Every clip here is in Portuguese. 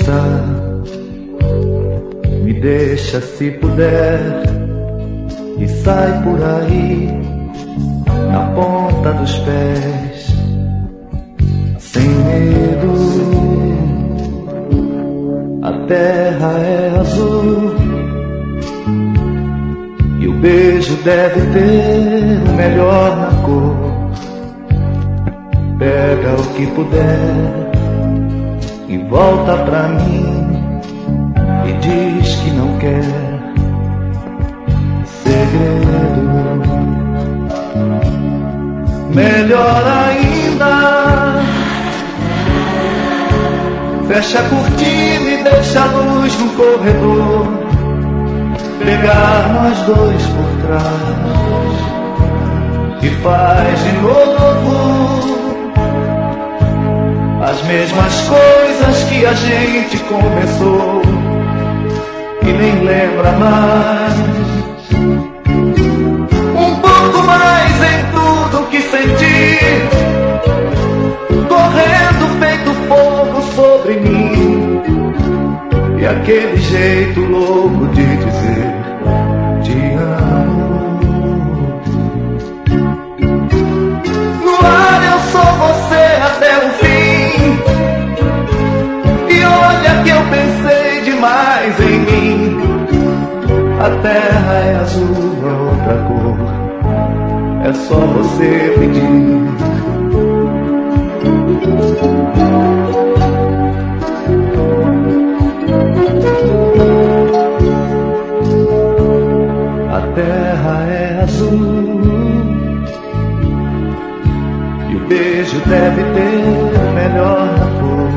esqueça, me deixa se puder e sai por aí na ponta dos pés, sem medo. A terra é azul e o beijo deve ter o melhor na cor. Pega o que puder e volta pra mim e diz que não quer segredo. Melhor ainda, fecha a cortina e deixa a luz no corredor, pegar nós dois por trás e faz de novo as mesmas coisas que a gente começou e nem lembra mais. Um pouco mais em tudo que senti, correndo feito fogo sobre mim, e aquele jeito louco de dizer te amo. No ar eu sou você até o fim, e olha que eu pensei demais em mim. A terra é azul, é outra cor, é só você pedir. A terra é azul e o beijo deve ter o melhor na cor.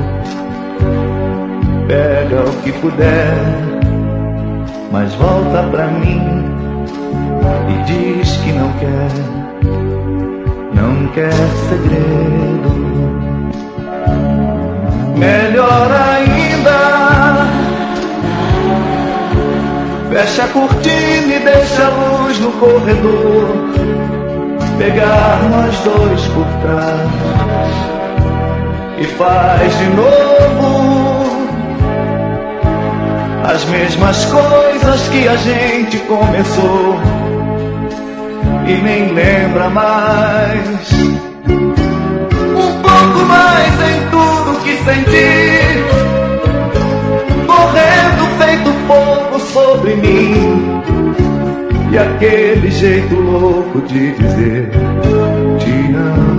Pega o que puder, mas volta pra mim e diz que não quer segredo. Melhor ainda, fecha a cortina e deixa a luz no corredor, pegar nós dois por trás e faz de novo as mesmas coisas que a gente começou e nem lembra mais. Um pouco mais em tudo que senti, correndo feito fogo sobre mim, e aquele jeito louco de dizer te amo.